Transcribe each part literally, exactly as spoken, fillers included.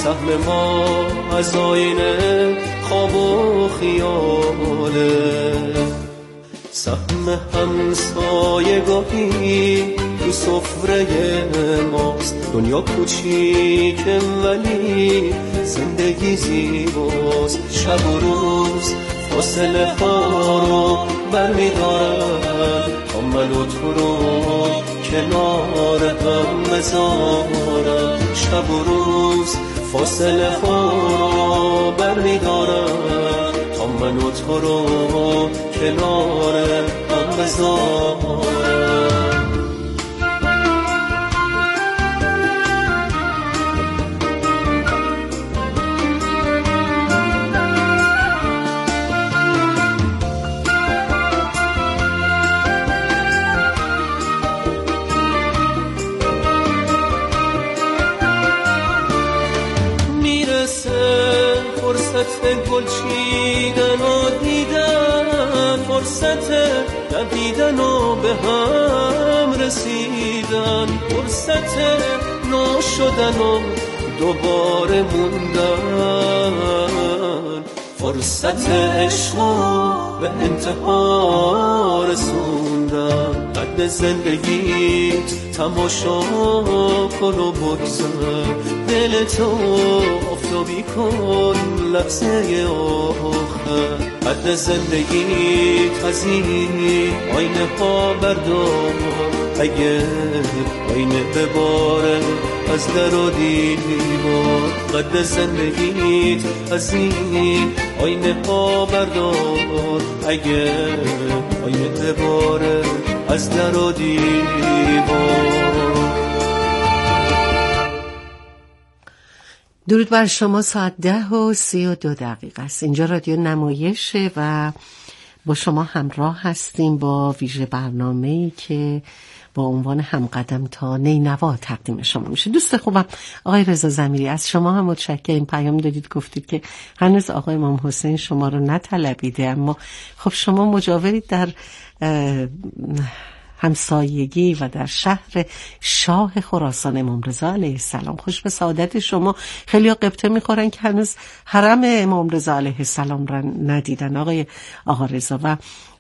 سهم ما از آینه خواب و خیاله، سهم همسایگاهی تو سفره ماست. دنیا کوچیکه ولی زندگی زیباست. شب و روز فاصله ها رو برمیدارن تا من و تو رو کنار هم بذارن. شب و روز فاصله ها رو برمیدارن تا من و تو رو کنار هم بذارن. فرصت گل چیدن و دیدن، فرصت دویدن و به هم رسیدن، فرصت نو شدن و دوباره موندن، فرصت عشق و به انتها رسوندن. قد زندگیت تماشا کن و بگذر، دلتو آفتابی کن لحظه آخر. قد زندگیت از این آینه ها بردار، اگه آینه بباره از در و دیوار. قد زندگیت از این آینه ها بردار، اگه آینه بباره از در و دیوار. درود بر شما. ساعت ده و سی و دو دقیقه است. اینجا رادیو نمایشه و با شما همراه هستیم با ویژه برنامه‌ای که با عنوان همقدم تا نینوا تقدیم شما میشه. دوست خوبم آقای رضا ضمیری، از شما هم متشکرم. پیام دادید گفتید که هنوز آقای امام حسین شما رو نطلبیده، اما خب شما مجاورید در همسایگی و در شهر شاه خراسان امام رضا علیه السلام. خوش به سعادت شما. خیلی ها قبطه میخورن که هنوز حرم امام رضا علیه السلام را ندیدن آقای آقا رضا، و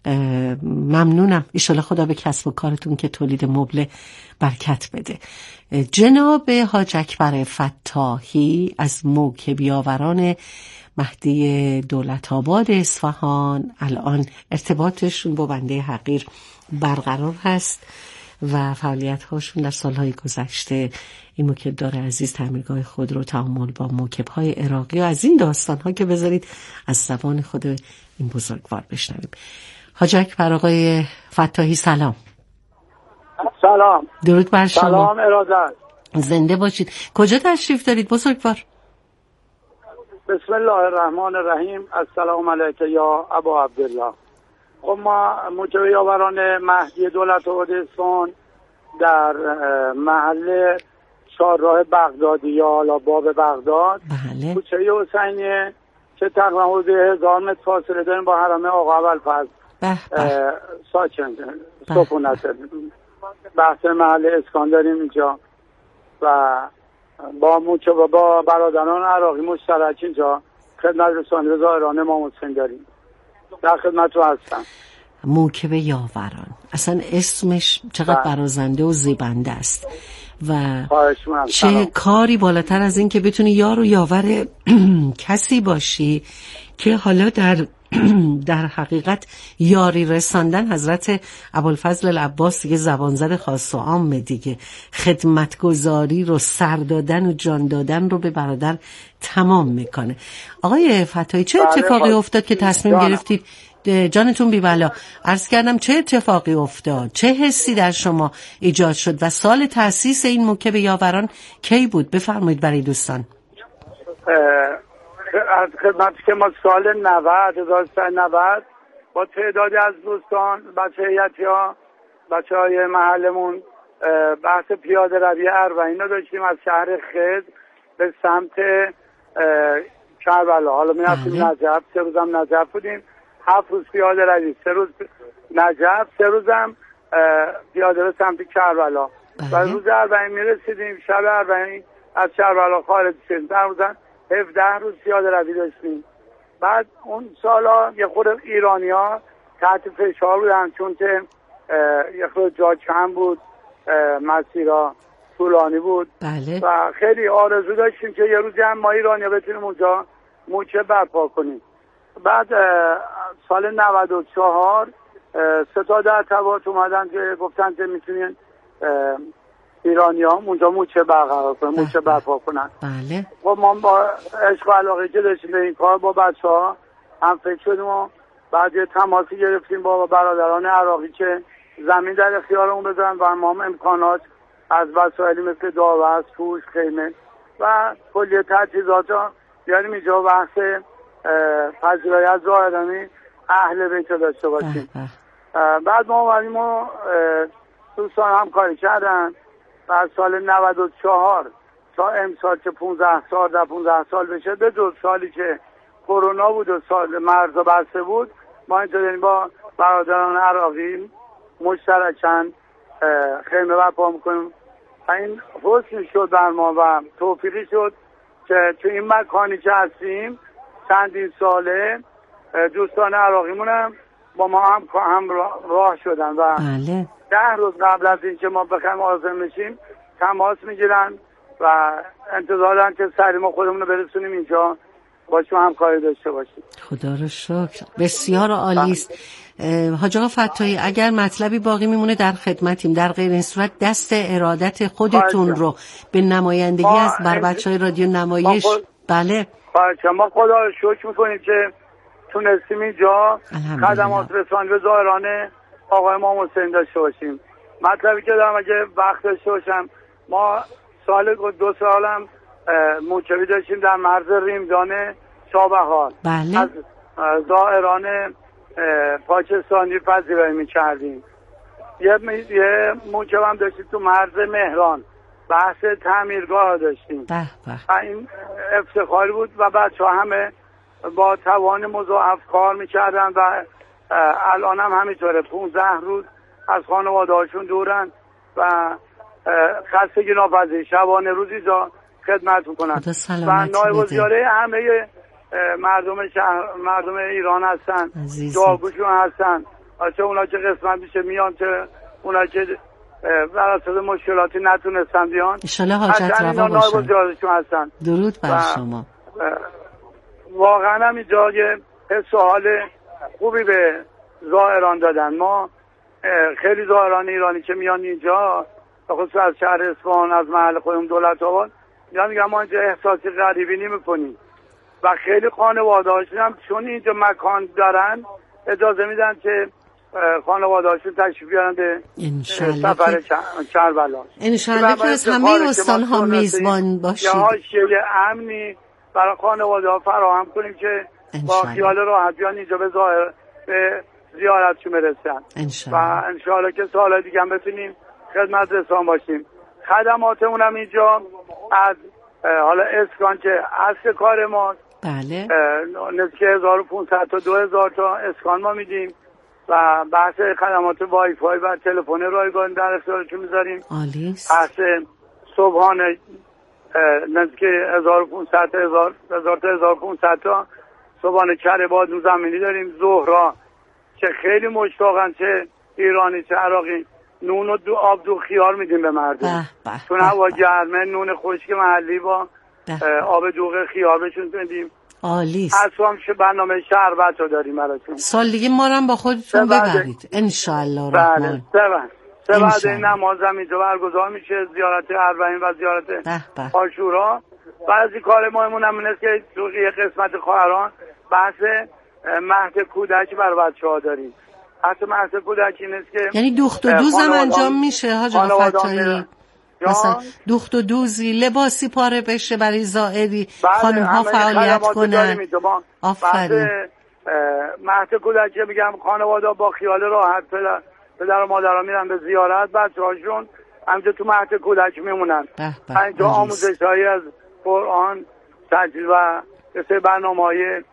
ممنونم. ایشالا خدا به کسب و کارتون که تولید مبل برکت بده. جناب حاج اکبر فتاحی از موکبیاوران مهدی دولت آباد اصفهان الان ارتباطشون با بنده حقیر برقرار هست و فعالیت هاشون در سالهای گذشته این موکبدار عزیز تعمیرگاه خود رو تعامل با موکبهای عراقی و از این داستان ها که بذارید از زبان خود این بزرگوار بشنویم. حاج اکبر آقای فتاحی سلام. سلام. درود بر شما. سلام ارادت. زنده باشید. کجا تشریف دارید بزرگوار؟ بسم الله الرحمن الرحیم. السلام علیک یا ابا عبدالله. خب ما موکبیاوران مهدی دولت آباد اصفهان در محله چهارراه بغدادی یا حالا باب بغداد، بله. کوچه حسینیه که تقریبا حدود هزار متر فاصله داریم با حرم آقا اولفضل ساکن سکونت. بحث محله اسکان داریم اینجا و با موکب با برادران عراقی مشترک اینجا خدمت رسانی و ظاهران امام حسین داریم. در خدمت رو هستم. موکب یاوران اصلا اسمش چقدر برازنده و زیبنده است و چه سلام. کاری بالاتر از این که بتونی یار و یاور کسی باشی که حالا در در حقیقت یاری رساندن حضرت ابوالفضل العباس دیگه زبان زد خاص و عام دیگه، خدمتگزاری رو، سر دادن و جان دادن رو به برادر تمام میکنه. آقای فتاحی چه اتفاقی افتاد که تصمیم گرفتید؟ جانتون بی بلا. عرض کردم چه اتفاقی افتاد، چه حسی در شما ایجاد شد و سال تأسیس این موکب یاوران کی بود؟ بفرمایید برای دوستان. از خدمت که ما سال نود هزار و سیصد و نود با تعدادی از دوستان بچه هیئتی ها بچه های محلمون بحث پیاده روی اربعین رو داشتیم از شهر خز به سمت کربلا. حالا می رفتیم نجف، سه روزم نجف بودیم، هفت روز پیاده روی، سه روز نجف، سه روزم پیاده به سمت کربلا. و روز اربعین می رسیدیم. شب اربعین از کربلا خارج شدیم. در روزن هفده روز پیاده روی داشتیم. بعد اون سالا یه خود ایرانی ها تحت فشار بودن، چون که یه خود جا کم بود، مسیرها طولانی بود. بله. و خیلی آرزو داشتیم که یه روزی هم ما ایرانی ها بتونیم اونجا موچه برپا کنیم. بعد سال نود و چهار سه تا در تبات اومدن که گفتن که میتونین ایرانی ها اونجا موچه برقرار کنن، موچه برپا کنن. بله. خب ما با عشق و علاقه که داشتیم به این کار با بچه ها هم فکر شدیم و بعد یه تماسی گرفتیم با برادران عراقی که زمین در اختیارمون بذارن و ما هم امکانات از وسایلی مثل داور، پوش، خیمه و کلیه تجهیزات ها بیاریم اینجا بحث پذیرایی زائرانی اهل بیت داشته باشیم. بعد ما اومدیم و دوستان هم کاری کردن و سال نود و چهار تا امسال که پونزده سال در پونزده سال بشه، به دو سالی که کرونا بود و سال مرزا بسته بود، ما اینجا داریم با برادران عراقی مشترکاً خیمه برپا میکنیم. این حسن شد بر ما و توفیقی شد که تو این مکانی که هستیم چندین ساله دوستان عراقیمون هم با ما هم هم راه شدن و بله. ده روز قبل از این که ما بخوایم آزم بشیم تماس میگیرن و انتظارن که سریع ما خودمون رو برسونیم اینجا با شما همکاری داشته باشیم. خدا رو شکر، بسیار عالی است. حاج آقا فتاحی، اگر مطلبی باقی میمونه در خدمتیم، در غیر این صورت دست ارادت خودتون رو به نمایندگی از بر بچهای رادیو نمایش. خود... بله خواهد ما خدا رو شکر میکنیم که تونستیم اینجا خدمات رسانی به زائران آقای امام حسین داشته باشیم. مطلبی که دارم اگه وقت داشته باشم، ما سال دو سالم موکبی داشتیم در مرز ریمدان شابهار. بله. از زائران پاکستانی پذیرایی می‌کردیم. یه یه موکب هم داشتیم تو مرز مهران، بحث تعمیرگاه داشتیم. به به. این افتخاری بود و بچه‌ها همه با توان مضاعف کار می‌کردن و الان هم همینطوره. پونزده روز از خانواده هاشون دورن و خستگی ناپذیر شبانه روزی جا خدمت میکنن و نایب الوزرای همه مردم شهر مردم ایران هستن، دعاگوشون هستن، چه اونا که قسمت میشه میان، چه اونا که بر اساس مشکلاتی نتونستن بیان، انشالله حاجت روا نایب الوزرایشون هستن. درود بر شما. واقعا هم اینجا یه حس و حال خوبی به زائران دادن. ما خیلی زائران ایرانی که میان اینجا خصوص از شهر اصفهان، از محل خودم دولت آباد، میان میگن ما اینجا احساسی غریبی نمی‌کنیم و خیلی خانواده هاشون هم چون اینجا مکان دارن اجازه میدن که خانواده هاشون تشریف بیارن به سفر کربلا. انشالله که از همه استان ها میزبان باشید، یا حاشیه امنی برای خانواده ها فراهم کنیم که با خیال راحت بیان اینجا به ظاهر به زیارتشون برسن و انشالله که سال دیگه هم بتونیم خدمت رسان باشیم. خدماتمون هم اینجا از حالا اسکان که اصل کار ما، بله، نزدیک هزار و پانصد تا دو هزار تا اسکان ما میدیم و بحث خدمات وای فای و تلفن رایگان در اختیارشون میذاریم. عالی است. بحث صبحانه نزدیک هزار و پانصد تا هزار تا هزار و پانصد تا صبحانه کره بادون زمینی داریم. ظهرا که خیلی مشتاقن، چه ایرانی چه عراقی، نون و دو آب دو خیار میدیم به مردم. چون هوا گرمه، نون خشک محلی با آب دوغ خیار بهشون میدیم. عالی است. اصلا برنامه شربت رو داریم براتون. سال دیگه ما هم با خودتون ببرید ان شاء الله رحمان. بله. سه بعد این نماز هم اینجا برگزار میشه، زیارت اربعین و زیارت عاشورا. بعضی کار مهمون هم اینه که تو یه قسمت خواهران بحث مهد کودک بر بچه‌ها داریم. حتی مهد کودک اینست که یعنی دوخت و دوز هم انجام میشه حاج آقا فتاحی؟ مثلا دوخت و دوزی، لباسی پاره بشه برای زائری، خانم ها فعالیت کنن. آفرین. مهد کودک میگم خانواده با خیال راحت پدر و مادرها میرن به زیارت، بچه‌هاشون همینجا تو مهد کودک میمونن. اینجا آموزش‌هایی از قرآن، تجوید و سه برنامه‌های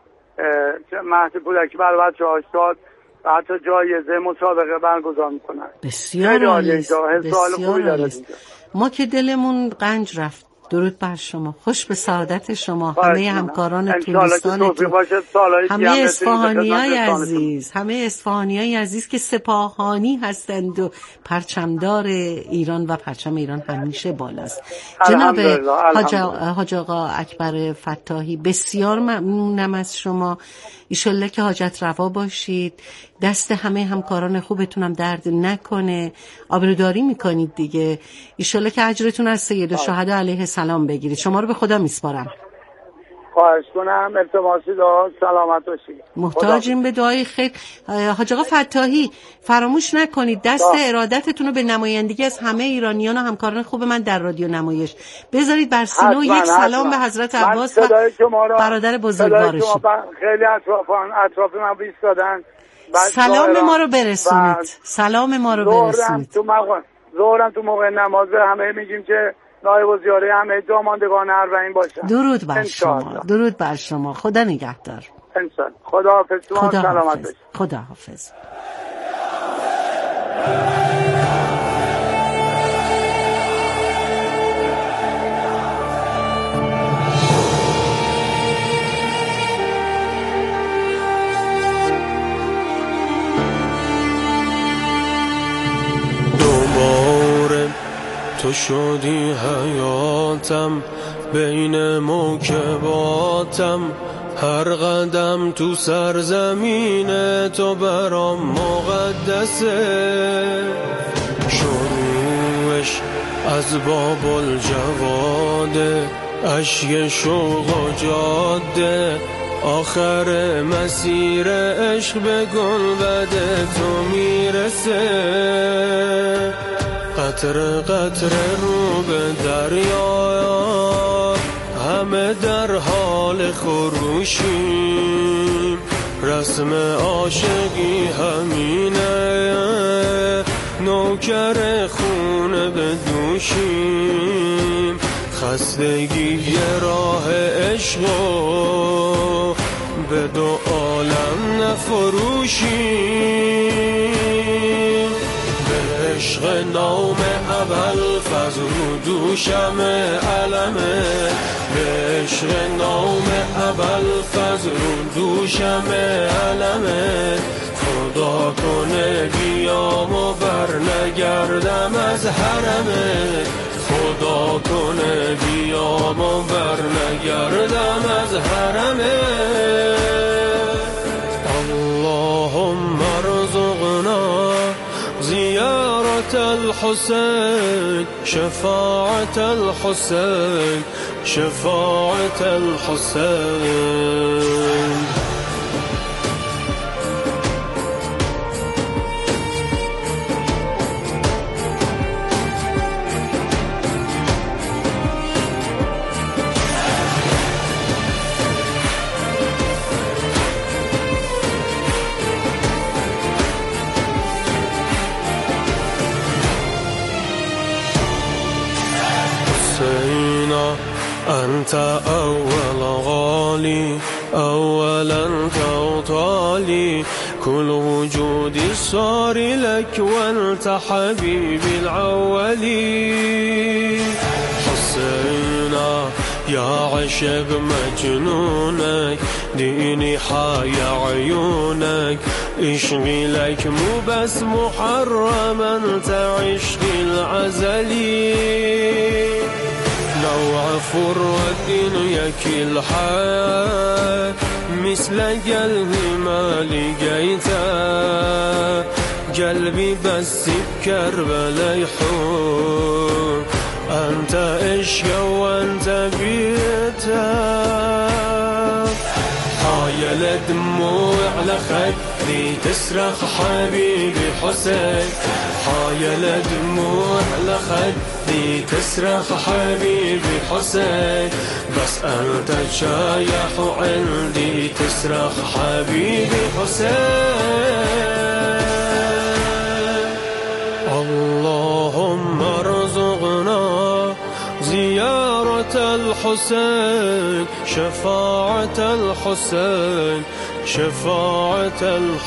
مهد کودک برای بچه‌ها داد و حتی جایزه مسابقه برگزار میکنن. بسیار عالی است. بسیار عالی است. ما که دلمون قنج رفت درود بر شما، خوش به سعادت شما، همه همکاران طولستانتون، همه اصفهانیای عزیز، همه اصفهانیای عزیز که سپاهانی هستند و پرچمدار ایران و پرچم ایران همیشه بالاست. جناب حاج آقا اکبر فتاحی، بسیار ممنونم از شما. ایشالله که حاجت روا باشید، دست همه همکاران خوبتونم درد نکنه، آبروداری میکنید دیگه. ایشالله که اجرتون از سید الشهدا علیه السلام بگیرید. شما رو به خدا میسپارم. خواهش کنم، التماسی دعا، سلامت باشید. محتاجیم به دعای خیر. حاج آقا فتاحی فراموش نکنید دست ارادتتون رو به نمایندگی از همه ایرانیان و همکاران خوب من در رادیو نمایش بذارید بر سینه و یک سلام به حضرت عباس و برادر بزرگوارش. خیلی اطرافان اطراف من ایستادن. سلام ما رو برسونید. سلام ما رو برسونید. تو موقع ظهرم تو موقع نماز همه میگیم که نایب الوزراء همه جاماندگان اربعین باشن. درود بر شما، درود بر شما، خدا نگهدار. انشالله. خدا حافظ. خدا سلامت حافظ. خدا حافظ. تو شدی حیاتم، بین موکباتم، هر قدم تو سرزمین تو برام مقدسه. شروعش از باب الجواده، اشک شوق و جاده، آخر مسیر عشق به گنبد تو میرسه. قطره قطره رو به دریا، همه در حال خروشیم، رسم عاشقی همینه، نوکر خونه به دوشیم، خستگی راه عشقو به دو عالم نفروشیم. عشق نام اول فضل دوشم علمه، به عشق نام اول فضل دوشم علمه. خدا کنه بیام و بر نگردم از حرمه، خدا کنه بیام و بر نگردم از حرمه. اللهم ارزقنا زيارة الحسين، شفاعة الحسين، شفاعة الحسين. أنت أول غالي، أولا توطالي، كل وجودي صار لك وأنت حبيبي الأولي. حسينا يا عشق مجنونك، ديني حي عيونك، عشقي لك مو بس محرم، أنت عشقي العزلي. نوع فرود يكي الحياة، مثل قلبي ما لقيته، قلبي بس بكربلاء يحوم، أنت عشق وأنت بيته. حايل دموع على خدي تصرخ حبيبي حسين، حايل دموع على خدي تصرخ حبيبي حسين، بس أنت شايح عندي تصرخ حبيبي حسين. اللهم ارزقنا زيارة الحسين، شفاعة الحسين، شفاعة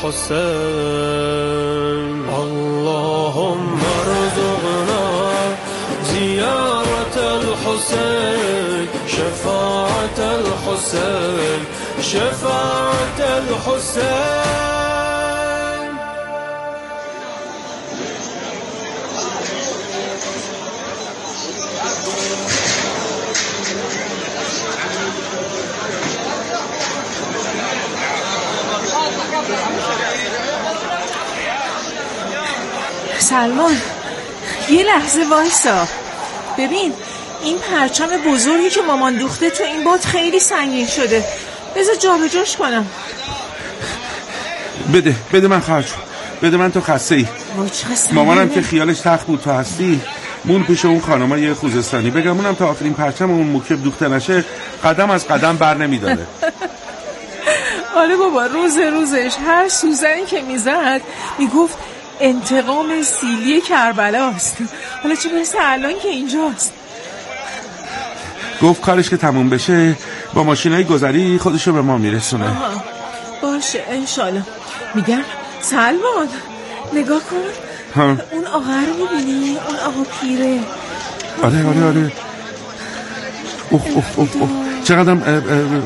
الحسين. اللهم ارزقنا زيارة الحسين. الحسين شفاعة الحسين شفاعة الحسين. سلمان یه لحظه وایسا، ببین این پرچم بزرگی که مامان دوخته تو این باد خیلی سنگین شده، بذار جا به جاش کنم. بده بده من خواهد شد، بده من، تو خسته ای. مامانم که خیالش تخت بود تو هستی مون پیش اون خانمای خوزستانی، بگم اونم تا آخرین پرچم اون موکب دوخته نشه قدم از قدم بر نمیداره. آره بابا، روز روزش هر سوزنی که میزد میگفت انتقام سیلی کربلاست. حالا چه برسه الان که اینجاست. گفت کارش که تموم بشه با ماشینای گذری خودشو به ما میرسونه. آها باشه انشالله. میگم سلمان نگاه کن ها. اون آقا رو میبینی؟ اون آقا پیره. آره آره آره. اوه اوه اوه اوه چقدرم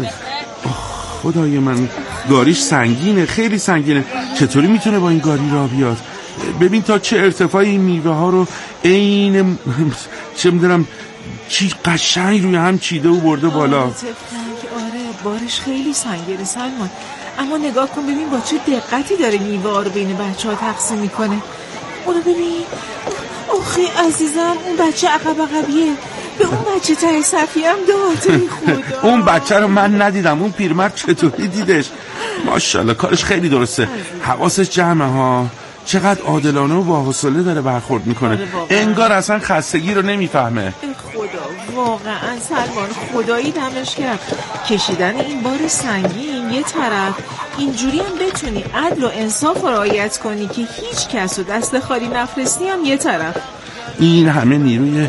خدای من، گاریش سنگینه، خیلی سنگینه. چطوری میتونه با این گاری را بیاد؟ ببین تا چه ارتفاعی این میوه ها رو عین چه میدونم چی قشنگ روی هم چیده و برده بالا. آره بارش خیلی سنگینه سلمان، اما نگاه کن ببین با چه دقتی داره میوه رو بین بچه ها تقسیم میکنه. اونو ببین، آخی عزیزم اون بچه عقب عقبیه، به اون بچه ته صفی هم داد. خدا اون بچه رو من ندیدم، اون پیرمرد چطوری دیدش؟ ماشاءالله کارش خیلی درسته، حواسش جمعه ها. چقدر عادلانه و با حوصله داره برخورد میکنه، انگار اصلا خستگی رو نمیفهمه. خدا واقعا سلمان خدایی دمش کرد، کشیدن این بار سنگین یه طرف، اینجوری هم بتونی عدل و انصاف رو رعایت کنی که هیچ کس رو دست خالی نفرستی هم یه طرف. این همه نیروی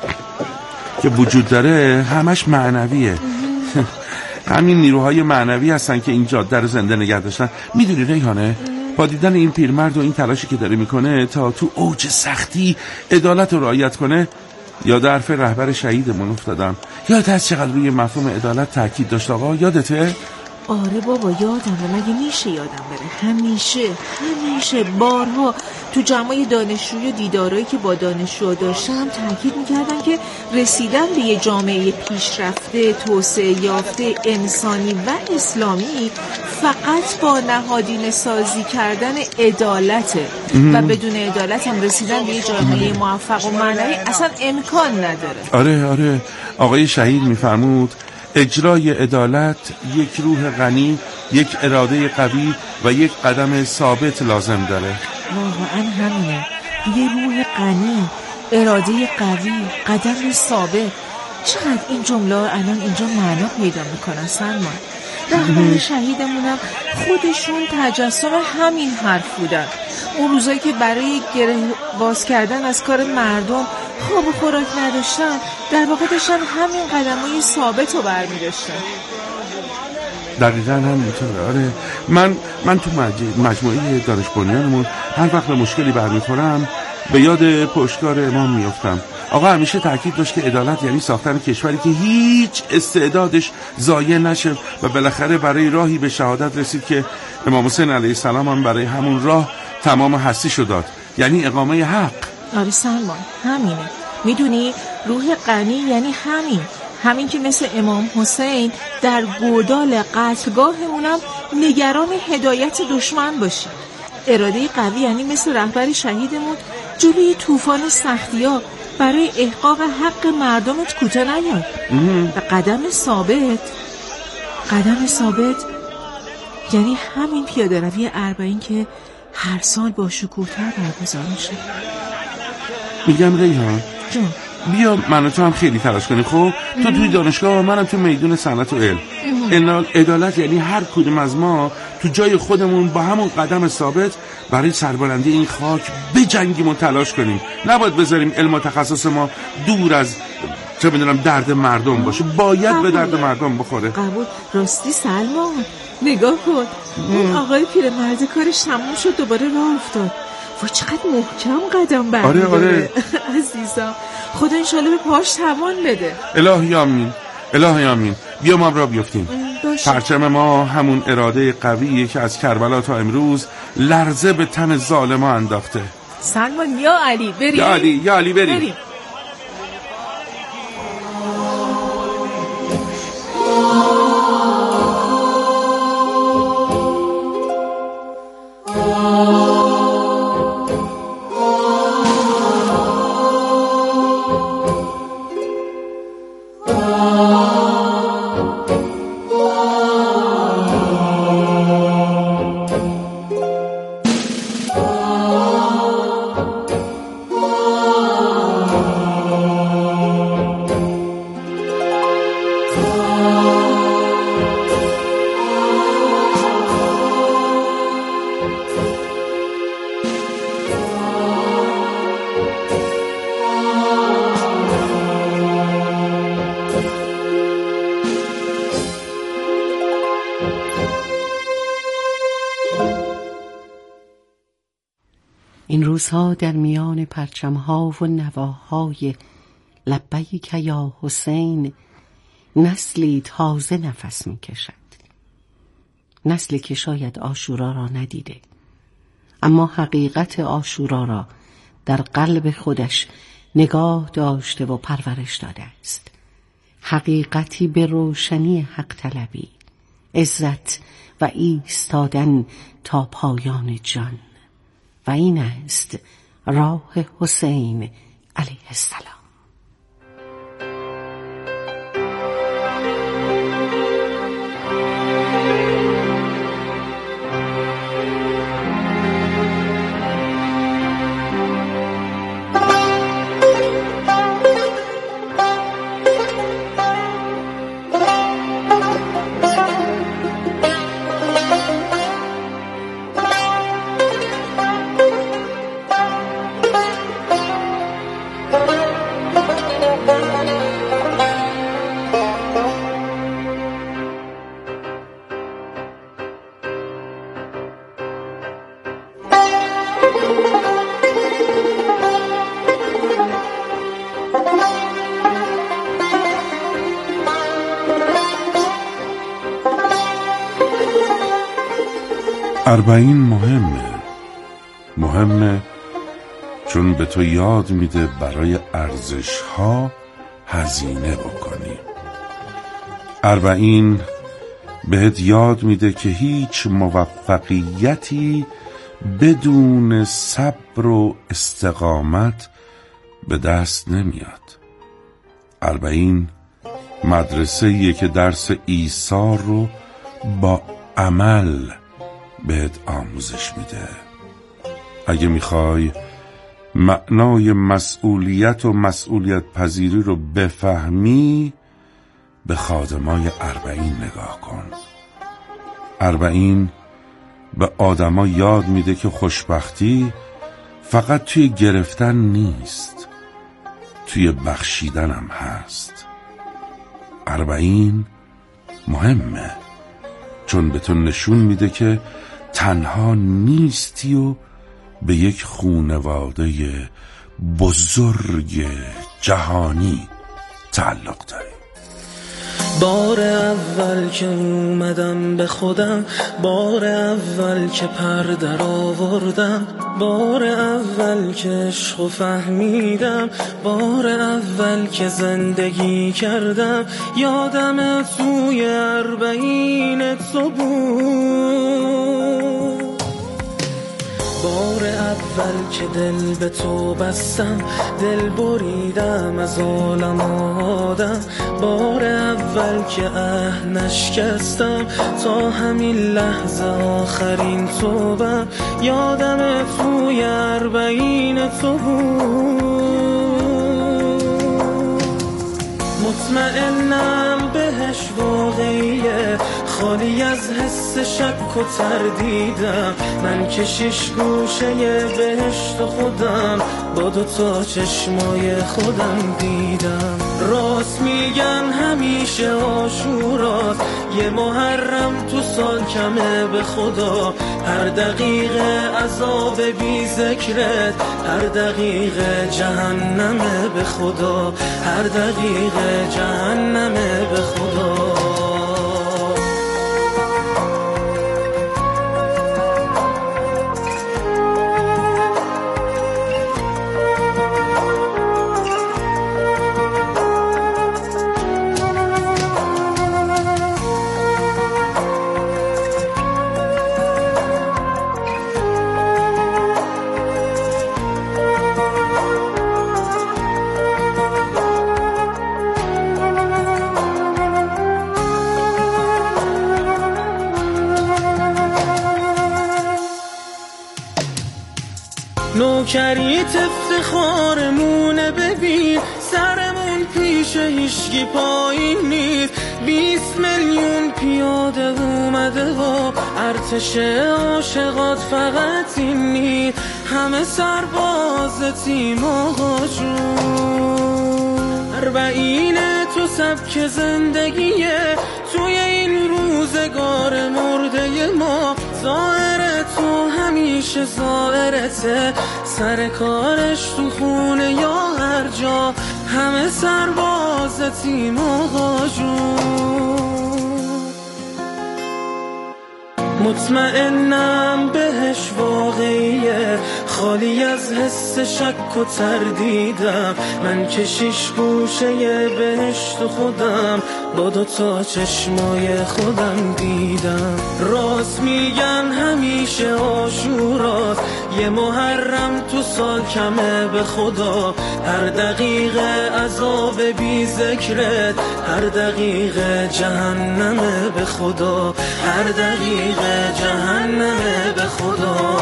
که وجود داره همش معنویه. همین نیروهای معنوی هستن که این جاده رو زنده نگه داشتن. میدونی ریحانه، با دیدن این پیرمرد و این تلاشی که داره میکنه تا تو اوج سختی عدالت رو رعایت کنه، یاد حرف رهبر شهیدمون افتادم. یادت از چقدر روی مفهوم عدالت تاکید داشت آقا؟ یادته؟ آره بابا یادمه، مگه میشه یادم بره؟ همیشه همیشه بارها تو جمعای دانشجوی دیدارایی که با دانشجو داشتم تاکید میکردن که رسیدن به یه جامعه پیشرفته، توسعه یافته، انسانی و اسلامی فقط با نهادینه سازی کردن عدالته و بدون عدالت هم رسیدن به یه جامعه موفق و معنوی اصلا امکان نداره. آره آره، آقای شهید میفرمود اجرای عدالت یک روح غنی، یک اراده قوی و یک قدم ثابت لازم داره. واقعا همینه، یه روح غنی، اراده قوی، قدم ثابت. چقدر این جمله الان اینجا معنا پیدا میکنن سلمان. رهبر شهیدمونم خودشون تجسم همین حرف بودن. اون روزایی که برای گره باز کردن از کار مردم خواب و خوراک نداشتن، در واقع داشتن همین قدمای ثابت رو برمی داشتن. دقیقا همینطوره. آره من من تو مجموعه دانش بنیانمون هر وقت به مشکلی برمیخورم به یاد پشتکار امام میافتم. آقا همیشه تاکید داشت که عدالت یعنی ساختن کشوری که هیچ استعدادش ضایع نشه و بالاخره برای راهی به شهادت رسید که امام حسین علیه السلام هم برای همون راه تمام هستیشو داد، یعنی اقامه حق. آره سلمان همینه. میدونی روح غنی یعنی همین همین که مثل امام حسین در گودال قتلگاهمونم نگران هدایت دشمن باشی. اراده قوی یعنی مثل رهبر شهیدمون جلوی طوفان سختی‌ها برای احقاق حق مردمت کوتاه نیاد. و قدم ثابت قدم ثابت یعنی همین پیاده روی اربعین که هر سال با شکوه‌تر برگزار میشه. میگم ریحان جون بیا من و تو هم خیلی تلاش کنیم. خب تو توی دانشگاه و منم تو میدون صنعت و علم. عدالت یعنی هر کدوم از ما تو جای خودمون با همون قدم ثابت برای سربلندی این خاک بجنگیم و تلاش کنیم. نباید بذاریم علم و تخصص ما دور از چه بدونم درد مردم باشه، باید قبول. به درد مردم بخوره. قبول. راستی سلمان نگاه کن، اون آقای پیرمرد کارش تموم شد دوباره راه افتاد. وای چقدر محکم قدم برمی‌داره. آره آره عزیزم، خدا انشالله به پاش توان بده. الهی آمین، الهی آمین. بیا ما را بیفتیم. پرچم ما همون اراده قویه که از کربلا تا امروز لرزه به تن ظالما انداخته. سلمان یا علی بریم. یا علی یا علی بریم, بریم. این روزها در میان پرچم‌ها و نواهای لبیک یا حسین نسلی تازه نفس می‌کشد. نسلی که شاید عاشورا را ندیده، اما حقیقت عاشورا را در قلب خودش نگاه داشته و پرورش داده است. حقیقتی به روشنی حق طلبی، عزت و ایستادن تا پایان جان. و این است راه حسین علیه السلام. اربعین مهمه مهمه چون به تو یاد میده برای ارزش ها هزینه بکنی. اربعین بهت یاد میده که هیچ موفقیتی بدون صبر و استقامت به دست نمیاد. اربعین مدرسه‌ایه که درس ایثار رو با عمل بهت آموزش میده. اگه میخوای معنای مسئولیت و مسئولیت پذیری رو بفهمی، به خادمای اربعین نگاه کن. اربعین به آدما یاد میده که خوشبختی فقط توی گرفتن نیست، توی بخشیدن هم هست. اربعین مهمه چون به تو نشون میده که تنها نیستی و به یک خونواده بزرگ جهانی تعلق داری. بار اول که اومدم به خودم، بار اول که پر در آوردم، بار اول که عشقو فهمیدم، بار اول که زندگی کردم، یادم توی اربعین تو بود. بار اول که دل به تو بستم، دل بریدم از عالم آدم، بار اول که اه نشکستم، تا همین لحظه آخرین توبم، یادم توی اربعین تو بود. مطمئنم بهش واقعیه، خالی از حس شک و تردیدم، من که شش گوشه بهشت خودم، با دو تا چشمای خودم دیدم. راست میگن همیشه عاشوراست، یه محرم تو سال کمه به خدا. هر دقیقه عذاب بی ذکرت، هر دقیقه جهنمه به خدا، هر دقیقه جهنمه به خدا. نوکریت افتخارمونه، ببین سرمون پیش هیشگی پایین نیست. بیست میلیون پیاده اومده و ارتش عاشقات فقط این نیست. همه سرباز تیم آقا جون، اربعین تو سبک زندگیه توی این روزگار مرده ما. ظاهر تو همیشه ظاهرته، سر کارش تو خونه یا هر جا. همه سرباز تیم آقا جون، مطمئنم بهش واقعیه، خالی از حس شک و تردیدم. من که شیش گوشه بهشت خودم با دو تا چشمای خودم دیدم. راست میگن همیشه عاشوراست، یه محرم تو سال کمه به خدا. هر دقیقه عذاب بی ذکرت، هر دقیقه جهنمه به خدا، هر دقیقه جهنمه به خدا.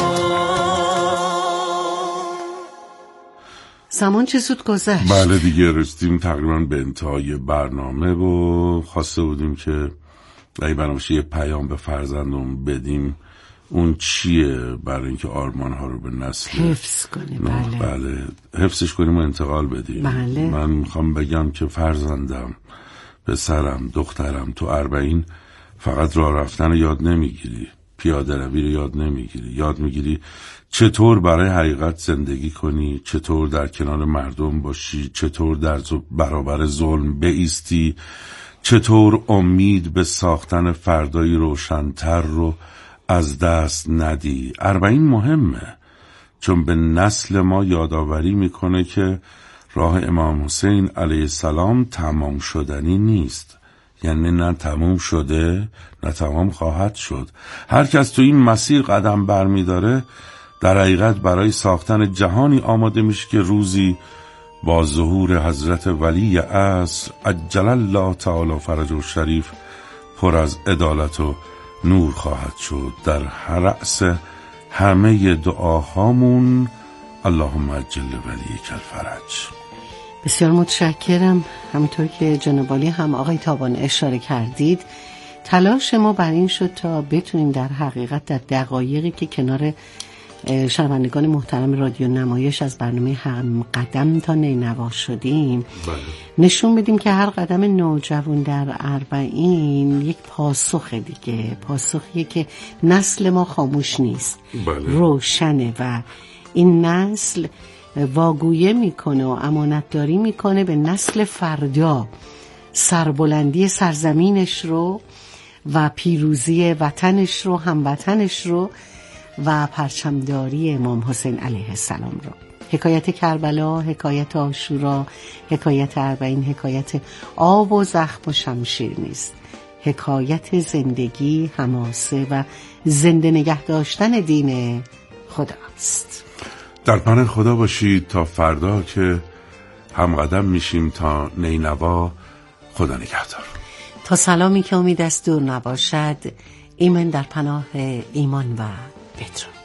زمان چه زود گذشت. بله دیگه رسیدیم تقریبا به انتهای برنامه و خواسته بودیم که اگه برنامه یه پیام به فرزندم بدیم. اون چیه؟ برای اینکه آرمان ها رو به نسل حفظ کنیم. بله. بله حفظش کنیم و انتقال بدیم. بله. من میخوام بگم که فرزندم، پسرم، دخترم، تو اربعین فقط راه رفتن یاد نمیگیری، پیاده روی رو یاد نمیگیری، یاد میگیری چطور برای حقیقت زندگی کنی، چطور در کنار مردم باشی، چطور در برابر ظلم بایستی، چطور امید به ساختن فردایی روشن‌تر رو از دست ندی. اربعین مهمه چون به نسل ما یادآوری میکنه که راه امام حسین علیه السلام تمام شدنی نیست. یعنی نه تمام شده نه تمام خواهد شد. هر کس تو این مسیر قدم برمیداره در حقیقت برای ساختن جهانی آماده میشه که روزی با ظهور حضرت ولی عصر عجل الله تعالی فرجه الشریف پر از عدالت و نور خواهد شد. در رأس همه دعاهامون اللهم عجل ولیک الفرج. بسیار متشکرم. همینطور که جناب عالی هم آقای تابان اشاره کردید، تلاش ما بر این شد تا بتونیم در حقیقت در دقایقی که کنار شنوندگان محترم رادیو نمایش از برنامه هم قدم تا نینوا شدیم بله. نشون بدیم که هر قدم نوجوان در اربعین یک پاسخ دیگه، پاسخیه که نسل ما خاموش نیست. بله. روشنه و این نسل واگویه میکنه و امانتداری میکنه به نسل فردا سربلندی سرزمینش رو و پیروزی وطنش رو، هموطنش رو و پرچمداری امام حسین علیه السلام رو. حکایت کربلا، حکایت عاشورا، حکایت اربعین، حکایت آب و زخم و شمشیر نیست. حکایت زندگی، حماسه و زنده نگه داشتن دین خداست. در پناه خدا باشید تا فردا که همقدم میشیم تا نینوا. خدا نگهدار. تا سلامی که امید است دور نباشد. ایمن در پناه ایمان و بدرود.